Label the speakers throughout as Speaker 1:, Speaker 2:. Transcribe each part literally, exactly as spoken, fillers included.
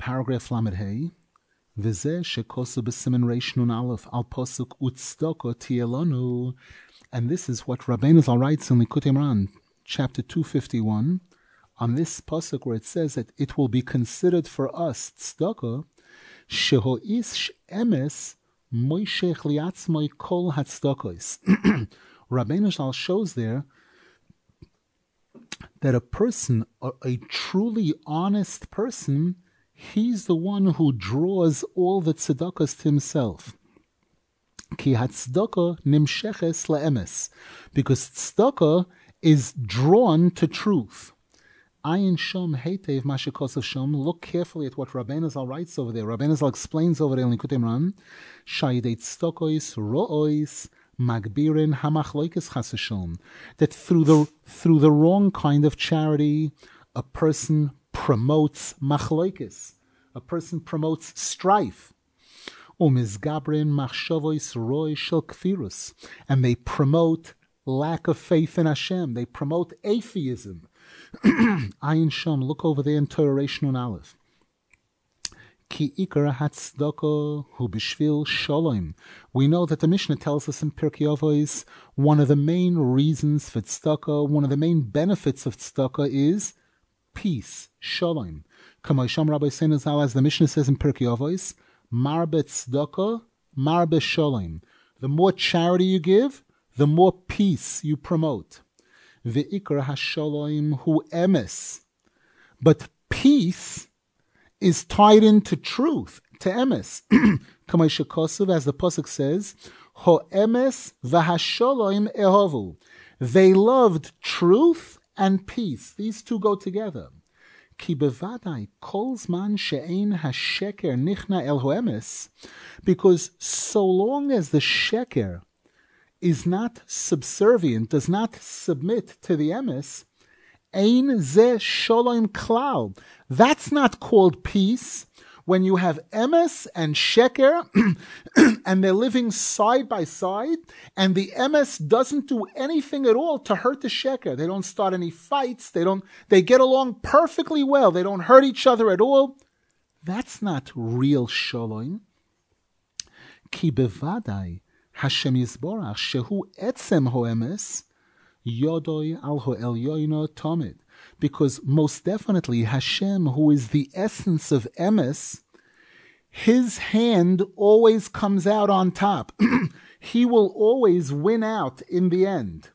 Speaker 1: paragraph Lamed Hey, V'zeh shekosu b'simen reish nun aleph al posuk utzdoko tielonu, and this is what Rabbeinu Zal writes in Likutei Moharan, chapter two fifty-one, on this pasuk where it says that it will be considered for us tzedakah shehois emes moishech liatzmoi kol hatzdakos. Rabbeinu Zal shows there that a person, a, a truly honest person, he's the one who draws all the tzedakahs to himself. Ki hatzdakah nimsheches le'emes, because tzedakah is drawn to truth. Ayin shom heitev mashikosav shom. Look carefully at what Rabbeinu Zal writes over there. Rabbeinu Zal explains over there in Likutei Moharan, shayidei tzedakos ro'os magbirin hamachloikes chasashon, that through the through the wrong kind of charity, a person promotes machloikes, a person promotes strife. Umizgabrin machshavos roi shel kfirus, and they promote lack of faith in Hashem. They promote atheism. Ayin Shom, look over there in Torah Reish Nun Aleph. Ki ikar hatzdaka hu b'shvil shalom. We know that the Mishnah tells us in Pirkei Avos, one of the main reasons for tzedakah, one of the main benefits of tzedakah is peace, shalom. Kamay Sham Rabbi Seinu Zal, as the Mishnah says in Pirkei Avos, marbe tzedakah, marbe shalom. The more charity you give, the more peace you promote. Ve'ikar hashalom hu emes. But peace is tied into truth, to emes. Kamay shekosuv, as the pasuk says, ho emes v'hashalom ehovu. They loved truth and peace. These two go together. Ki bevadai kol zman she'ein hasheker nichna el ho emes, because so long as the sheker is not subservient, does not submit to the emes, ein ze shalom klal. That's not called peace. When you have emes and sheker, and they're living side by side, and the emes doesn't do anything at all to hurt the sheker. They don't start any fights. They don't. They get along perfectly well. They don't hurt each other at all. That's not real shalom. Ki bevadai Hashem Yisborach shehu etzem hoemes yodoi al hoelyoino tomid, because most definitely Hashem, who is the essence of emes, His hand always comes out on top. He will always win out in the end.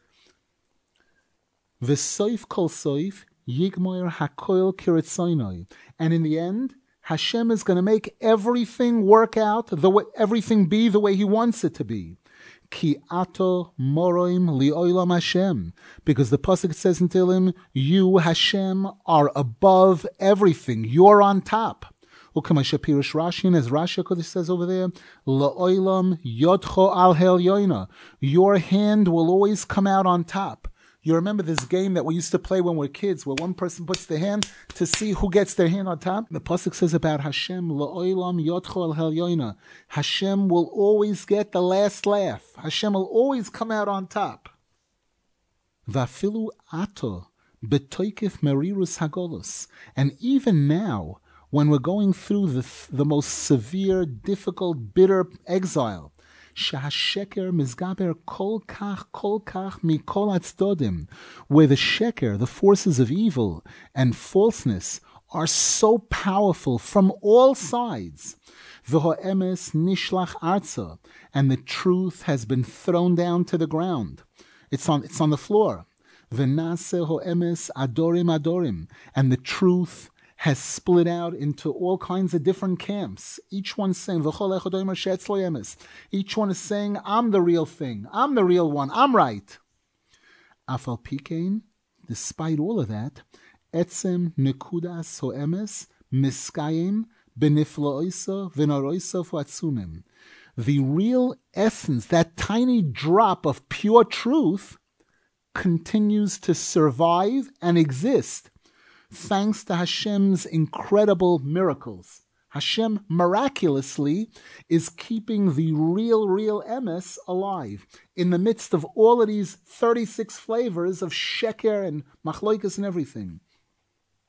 Speaker 1: V'soif kol soif yigmoir hakoil kiritzoinoi, and in the end, Hashem is going to make everything work out, the way, everything be the way He wants it to be. Ki ato moroim liolam Hashem, because the pasuk says in Tehillim, you Hashem are above everything. You're on top. Ukama Shapirish Rashi, as Rashi Kodesh says over there, laolam yodcho al helyoina. Your hand will always come out on top. You remember this game that we used to play when we were kids, where one person puts their hand to see who gets their hand on top? The pasuk says about Hashem, La'olam yotcho el helyoina. Hashem will always get the last laugh. Hashem will always come out on top. Vafilu ato betoikif merirus hagolus. And even now, when we're going through the, the most severe, difficult, bitter exile, Shahasheker mizgaber kol kach kol kach mikol atzdodim, where the sheker, the forces of evil and falseness, are so powerful from all sides. V'ho emes nishlach arza, and the truth has been thrown down to the ground. It's on, it's on the floor. V'nase ho emes adorim adorim, and the truth has split out into all kinds of different camps. Each one saying, each one is saying, I'm the real thing. I'm the real one. I'm right. Afal pikein, despite all of that, etzem nekudas hoemes miskayim benifloisa v'naroisa fuatzumim. The real essence, that tiny drop of pure truth, continues to survive and exist, thanks to Hashem's incredible miracles. Hashem miraculously is keeping the real, real emes alive in the midst of all of these thirty-six flavors of sheker and machloikas and everything.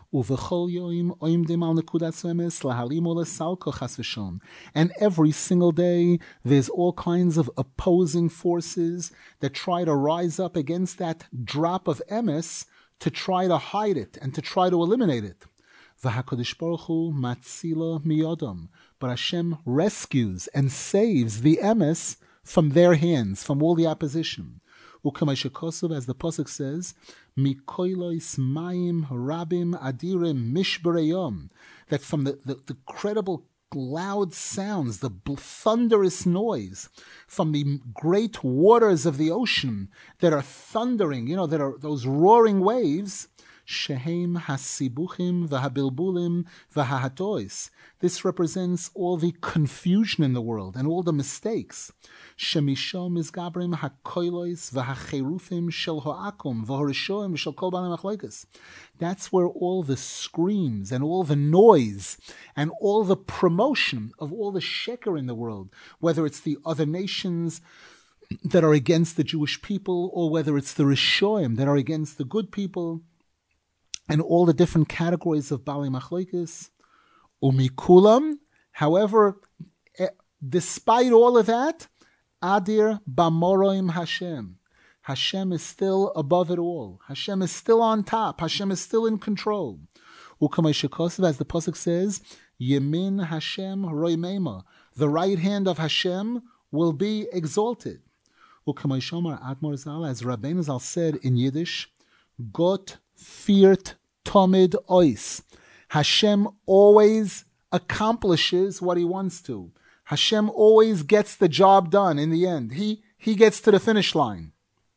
Speaker 1: And every single day, there's all kinds of opposing forces that try to rise up against that drop of emes to try to hide it and to try to eliminate it. V'HaKadosh Baruch Hu matzila miyodam. But Hashem rescues and saves the emes from their hands, from all the opposition. U'kamei as the pasuk says, mikoilos mayim rabim adirim mishbereyom, that from the, the, the credible loud sounds, the thunderous noise from the great waters of the ocean that are thundering, you know, that are those roaring waves, Shehem hasibuchim v'habilbulim v'hahatois. This represents all the confusion in the world and all the mistakes. Shemishom izgabrim hakoilos v'hacherufim shel ho'akum v'horishoim shel kol b'nei machlokas. That's where all the screams and all the noise and all the promotion of all the sheker in the world, whether it's the other nations that are against the Jewish people or whether it's the Rishoim that are against the good people, and all the different categories of Bali Machlokes, Umikulam. However, despite all of that, Adir Bamoroim Hashem. Hashem is still above it all. Hashem is still on top. Hashem is still in control. Ukamei Shekosav, as the pasuk says, Yemin Hashem Roimema. The right hand of Hashem will be exalted. Ukamei Shomar Admor Zal, as Rabbeinu Zal said in Yiddish, Got Fiert Tomid Ois. Hashem always accomplishes what he wants to. Hashem always gets the job done in the end. He he gets to the finish line.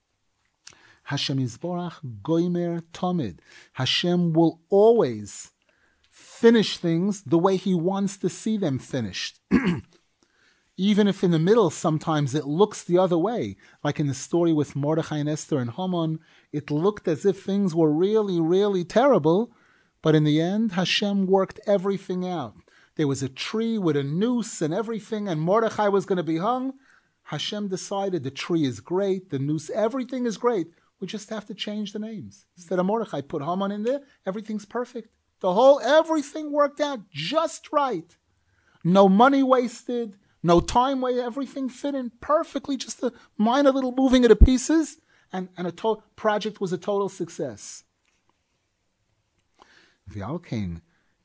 Speaker 1: Hashem Yisborach Goimer Tomid. Hashem will always finish things the way he wants to see them finished. Even if in the middle sometimes it looks the other way, like in the story with Mordechai and Esther and Haman, it looked as if things were really, really terrible, but in the end, Hashem worked everything out. There was a tree with a noose and everything, and Mordechai was going to be hung. Hashem decided the tree is great, the noose, everything is great. We just have to change the names. Instead of Mordechai, put Haman in there, everything's perfect. The whole, everything worked out just right. No money wasted. No time way, everything fit in perfectly, just a minor little moving of the pieces, and, and a to- project was a total success. And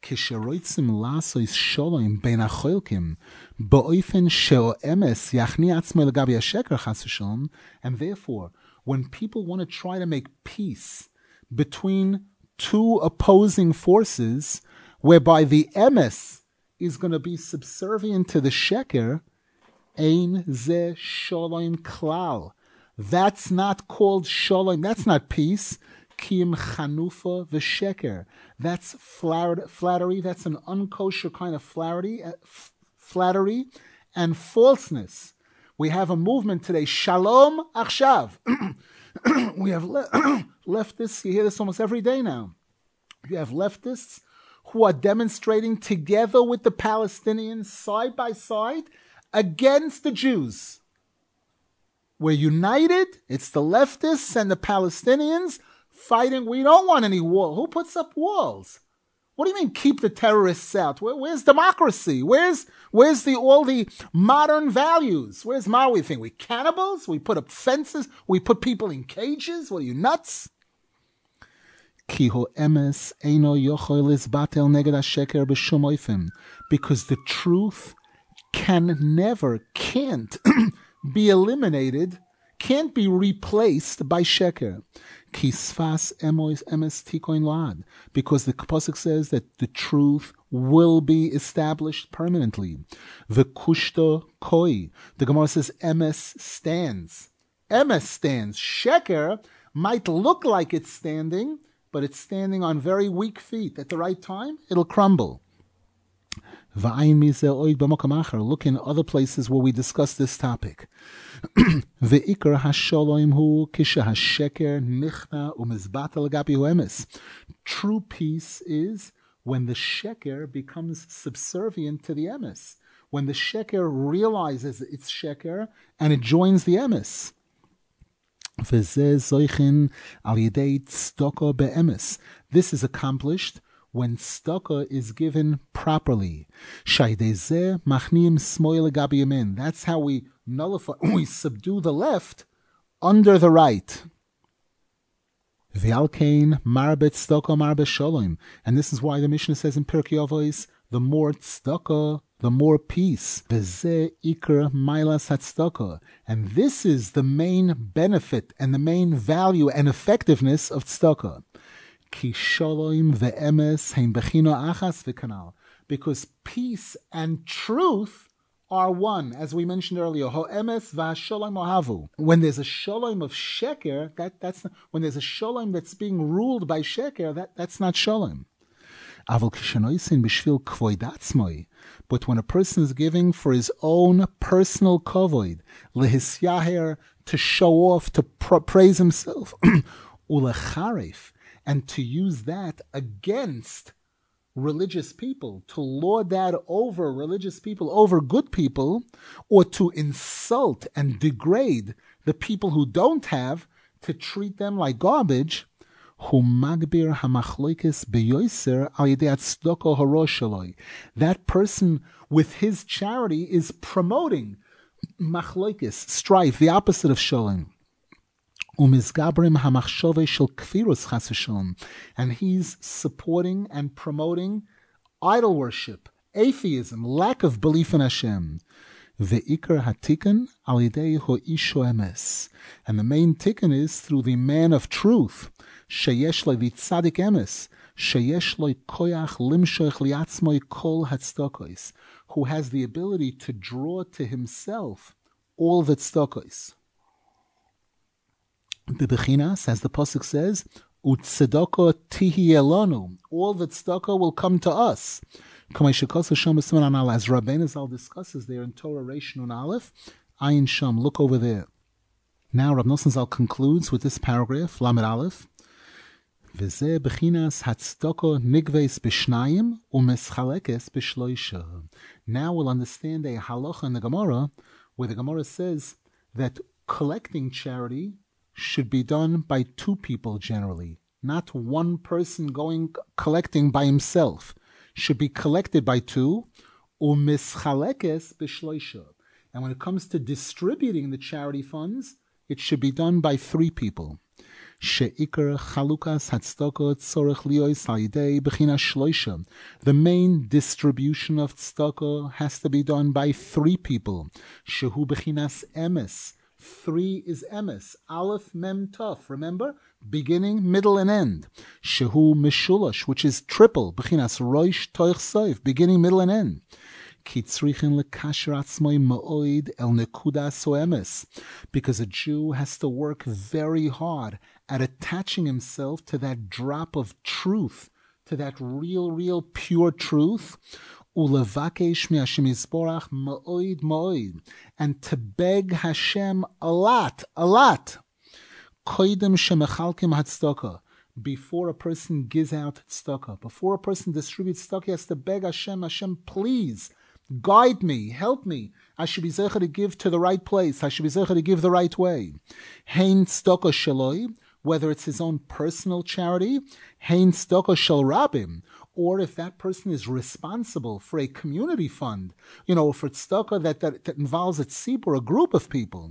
Speaker 1: therefore, when people want to try to make peace between two opposing forces, whereby the emes is going to be subservient to the sheker, ein ze shalom klal. That's not called shalom. That's not peace. Kim chanufa v'sheker. That's flattery. That's an unkosher kind of flattery, flattery and falseness. We have a movement today. Shalom achshav. We have le- leftists. You hear this almost every day now. You have leftists who are demonstrating together with the Palestinians side by side against the Jews. We're united. It's the leftists and the Palestinians fighting. We don't want any wall. Who puts up walls? What do you mean keep the terrorists out? Where, where's democracy? Where's where's the all the modern values? Where's my we think? We cannibals? We put up fences? We put people in cages? What are you, nuts? Because the truth can never, can't be eliminated, can't be replaced by sheker. Because the pasuk says that the truth will be established permanently. The kushta koi. The Gemara says emes stands. Emes stands. Sheker might look like it's standing, but it's standing on very weak feet. At the right time, it'll crumble. Look in other places where we discuss this topic. True peace is when the sheker becomes subservient to the emes. When the sheker realizes it's sheker and it joins the emes. This is accomplished when tzedakah is given properly. Shaydezeh machniim smoil gabi yamin. That's how we nullify, we subdue the left under the right. V'alkein marbet tzedakah marbet shalom. And this is why the Mishnah says in Pirkei Avos, the more tzedakah, the more peace. V'zeh ikar mailas hatzedakah. And this is the main benefit and the main value and effectiveness of tzedakah. Ki shalom ve'emes hein bechino achas v'kanal. Because peace and truth are one, as we mentioned earlier. Ho'emes v'asholom ohavu. When there's a shalom of sheker, that, that's not, when there's a shalom that's being ruled by sheker, that, that's not shalom. But when a person is giving for his own personal kavod, lehisyaher, to show off, to pra- praise himself, ulecharif, and to use that against religious people, to lord that over religious people, over good people, or to insult and degrade the people who don't have, to treat them like garbage, that person with his charity is promoting machloikis, strife, the opposite of shalom. And he's supporting and promoting idol worship, atheism, lack of belief in Hashem. Ve'ikar hatikkun al yedei ho'isho emes. And the main tikkun is through the man of truth, sheyesh lo the tzadik emes, sheyesh lo koyach limshoch liatzmoi kol hatzedakos, who has the ability to draw to himself all the tzedakos. Bebechinas, as the pasuk says, utzedakah tihi elonu, all the tzedakah will come to us. As Rabbeinu Zal discusses there in Torah Reish Nun Aleph, Ayin Sham, look over there. Now Rab Nosson Zal concludes with this paragraph, Lamed Aleph, V'zeh bechinas hatzdaka nigveis b'shnayim u'meschalekes b'shloisha. Now we'll understand a halacha in the Gemara, where the Gemara says that collecting charity should be done by two people generally, not one person going collecting by himself. Should be collected by two, u'mischalekes b'shloisha. And when it comes to distributing the charity funds, it should be done by three people. She'ikar chalukas hatzdaka tzorech liyos al-yidei b'china shloisha. The main distribution of tzedakah has to be done by three people. Shehu b'chinas emes. Three is emes. Aleph, mem, tuf. Remember? Beginning, middle, and end. Shehu mishulash, which is triple. B'chinas roish toich soif. Beginning, middle, and end. Kitzrichin lekasher atzmoi ma'oid el nekudas emes. Because a Jew has to work very hard at attaching himself to that drop of truth, to that real, real pure truth. Ulevakesh mi Hashem yisborach ma'oid ma'oid. And to beg Hashem a lot, a lot. Koidem shemechalkim hatzdaka. Before a person gives out tzedakah, before a person distributes tzedakah, he has to beg Hashem, Hashem, please, guide me, help me. I should be zecher to give to the right place. I should be zecher to give the right way. Hein tzedakah sheloi, whether it's his own personal charity, hein tzedakah shel rabim, or if that person is responsible for a community fund, you know, for tzedakah that, that, that involves a tzibur, a group of people.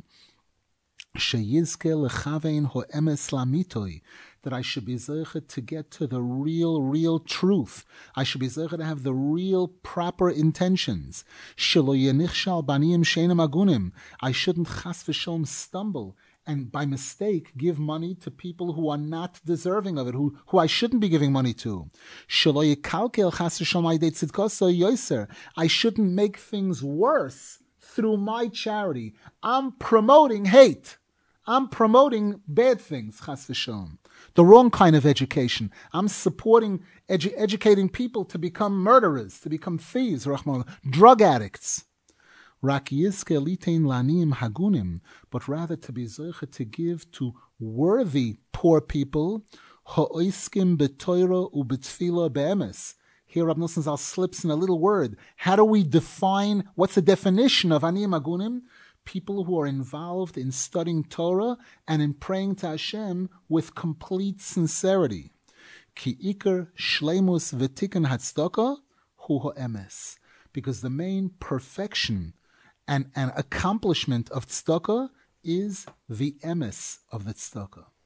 Speaker 1: Sheyizke lechavein ho'emes lamitoi, that I should be zecher to get to the real, real truth. I should be zecher to have the real, proper intentions. Shelo yenichshal baniyim sheinem agunim. I shouldn't chas v'sholom stumble and by mistake give money to people who are not deserving of it, who, who I shouldn't be giving money to. Shelo yikalkel chas v'sholom aydei tzidkoso yoser. I shouldn't make things worse through my charity. I'm promoting hate. I'm promoting bad things, chas v'sholom. The wrong kind of education. I'm supporting, edu- educating people to become murderers, to become thieves, Rahman, drug addicts. Rak yizke litein lanim hagunim, but rather to be zoche to give to worthy poor people, ha'oiskim b'toiro u'b'tfila be'emes. Here Rab Nosson Zal slips in a little word. How do we define, what's the definition of aniyim hagunim? People who are involved in studying Torah and in praying to Hashem with complete sincerity. Ki iker shleimus v'tikkun hatzdaka hu ha'emes. Because the main perfection and, and accomplishment of tzedakah is the emes of the tzedakah.